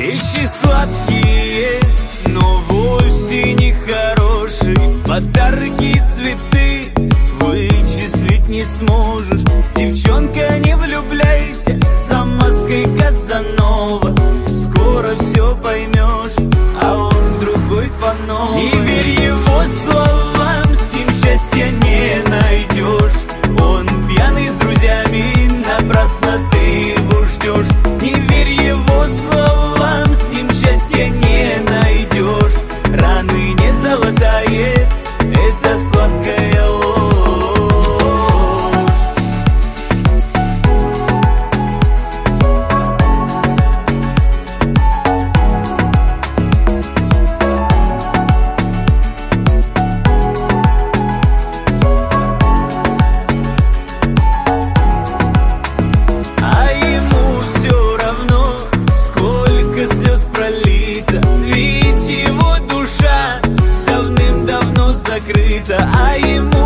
Речи сладкие, но вовсе не хорошие. Подарки, цветы вычислить не сможешь. Девчонка, не влюбляйся, за маской Казанова. Скоро все поймешь, а он другой по новой. Не верь его словам, с ним счастья не найдешь. Он пьяный с друзьями, напрасно ты его ждешь. Не верь его словам, с ним счастья не найдешь. Раны не залатает эта сладкая ложь. А ему все равно, сколько слез пролито, ведь его душа давным-давно закрыта. А ему